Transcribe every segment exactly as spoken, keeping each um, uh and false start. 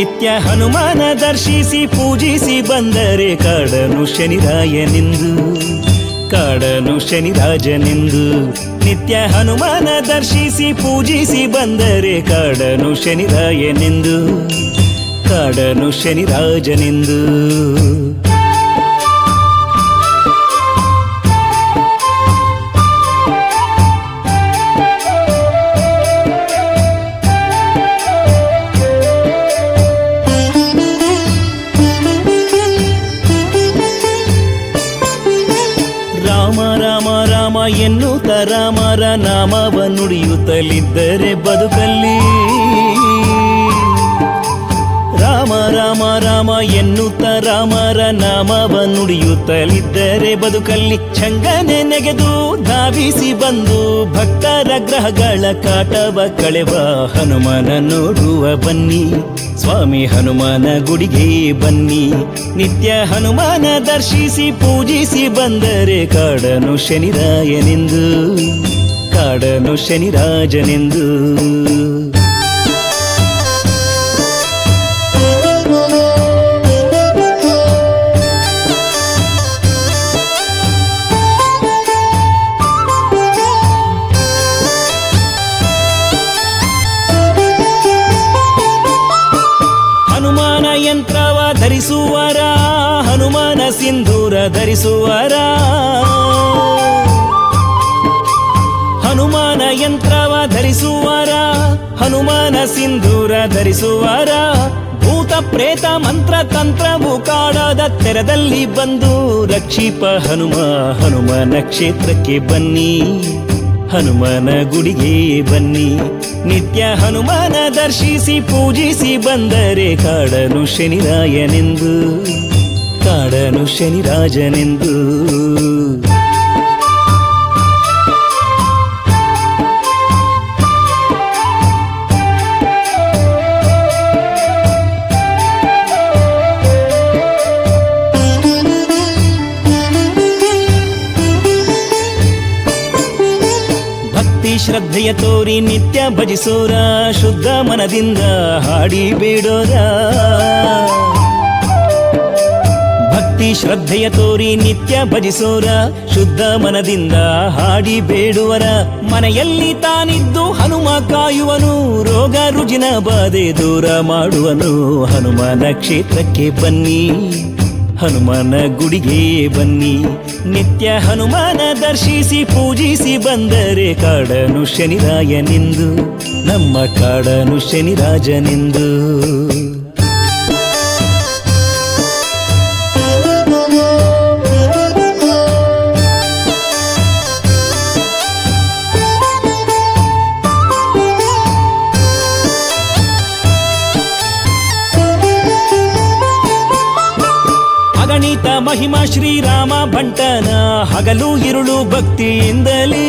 ನಿತ್ಯ ಹನುಮಾನ ದರ್ಶಿಸಿ ಪೂಜಿಸಿ ಬಂದರೆ ಕಾಡನು ಶನಿರಾಯನೆಂದು ಕಾಡನು ಶನಿರಾಜನೆಂದು ನಿತ್ಯ ಹನುಮಾನ ದರ್ಶಿಸಿ ಪೂಜಿಸಿ ಬಂದರೆ ಕಾಡನು ಶನಿರಾಯನೆಂದು ಕಾಡನು ಶನಿರಾಜನೆಂದು ಎನ್ನುತ್ತ ರಾಮರ ನಾಮವ ನುಡಿಯುತ್ತಲಿದ್ದರೆ ಬದುಕಲ್ಲಿ ರಾಮ ರಾಮ ರಾಮ ಎನ್ನುತ್ತ ರಾಮರ ನಾಮವ ನುಡಿಯುತ್ತಲಿದ್ದರೆ ಬದುಕಲ್ಲಿ ಛಂಗನೆ ನೆಗೆದು ಧಾವಿಸಿ ಬಂದು ಭಕ್ತರ ಗ್ರಹಗಳ ಕಾಟವ ಕಳೆವ ಹನುಮನ ನೋಡುವ ಬನ್ನಿ ಸ್ವಾಮಿ ಹನುಮನ ಗುಡಿಗೆ ಬನ್ನಿ ನಿತ್ಯ ಹನುಮನ ದರ್ಶಿಸಿ ಪೂಜಿಸಿ ಬಂದರೆ ಕಾಡನು ಶನಿರಾಯನೆಂದು ಕಾಡನು ಶನಿರಾಜನೆಂದು ಯಂತ್ರವ ಧರಿಸುವರ ಹನುಮಾನ ಸಿಂಧೂರ ಧರಿಸುವರ ಹನುಮಾನ ಯಂತ್ರವ ಧರಿಸುವರ ಹನುಮಾನ ಸಿಂಧೂರ ಧರಿಸುವರ ಭೂತ ಪ್ರೇತ ಮಂತ್ರ ತಂತ್ರವು ಕಾಡದ ತೆರದಲ್ಲಿ ಬಂದು ರಕ್ಷಿಪ ಹನುಮ ಹನುಮನ ಕ್ಷೇತ್ರಕ್ಕೆ ಬನ್ನಿ ಹನುಮನ ಗುಡಿಗೆ ಬನ್ನಿ ನಿತ್ಯ ಹನುಮನ ದರ್ಶಿಸಿ ಪೂಜಿಸಿ ಬಂದರೆ ಕಾಡನು ಶನಿರಾಯನೆಂದು ಕಾಡನು ಶನಿರಾಜನೆಂದು ಶ್ರದ್ಧೆಯ ತೋರಿ ನಿತ್ಯ ಭಜಿಸೋರ ಶುದ್ಧ ಮನದಿಂದ ಹಾಡಿ ಬೇಡೋರ ಭಕ್ತಿ ಶ್ರದ್ಧೆಯ ತೋರಿ ನಿತ್ಯ ಭಜಿಸೋರ ಶುದ್ಧ ಮನದಿಂದ ಹಾಡಿ ಬೇಡುವರ ಮನೆಯಲ್ಲಿ ತಾನಿದ್ದು ಹನುಮ ಕಾಯುವನು ರೋಗ ರುಜಿನ ಬಾಧೆ ದೂರ ಮಾಡುವನು ಹನುಮನ ಕ್ಷೇತ್ರಕ್ಕೆ ಬನ್ನಿ ಹನುಮನ ಗುಡಿಗೆ ಬನ್ನಿ ನಿತ್ಯ ಹನುಮನ ದರ್ಶಿಸಿ ಪೂಜಿಸಿ ಬಂದರೆ ಕಾಡನು ಶನಿರಾಯನೆಂದು ನಮ್ಮ ಕಾಡನು ಶನಿರಾಜನೆಂದು ಅಗಣಿತ ಮಹಿಮಾ ಶ್ರೀರಾಮ ಭಂಟನ ಹಗಲು ಇರುಳು ಭಕ್ತಿಯಿಂದಲೇ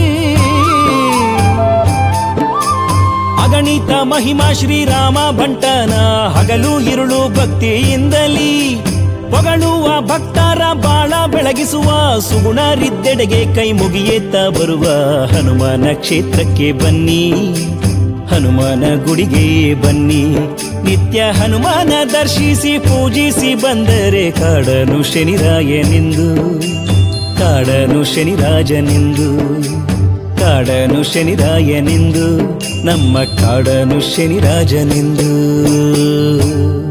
ಅಗಣಿತ ಮಹಿಮಾ ಶ್ರೀರಾಮ ಭಂಟನ ಹಗಲು ಇರುಳು ಭಕ್ತಿಯಿಂದಲೇ ಪೊಗಳುವ ಭಕ್ತರ ಬಾಳ ಬೆಳಗಿಸುವ ಸುಗುಣರಿದ್ದೆಡೆಗೆ ಕೈ ಮುಗಿಯೇತ್ತ ಬರುವ ಹನುಮನ ಕ್ಷೇತ್ರಕ್ಕೆ ಬನ್ನಿ ಹನುಮನ ಗುಡಿಗೆ ಬನ್ನಿ ನಿತ್ಯ ಹನುಮನ ದರ್ಶಿಸಿ ಪೂಜಿಸಿ ಬಂದರೆ ಕಾಡನು ಶನಿರಾಯನೆಂದು ಕಾಡನು ಶನಿರಾಜನೆಂದು ಕಾಡನು ಶನಿರಾಯನೆಂದು ನಮ್ಮ ಕಾಡನು ಶನಿರಾಜನೆಂದು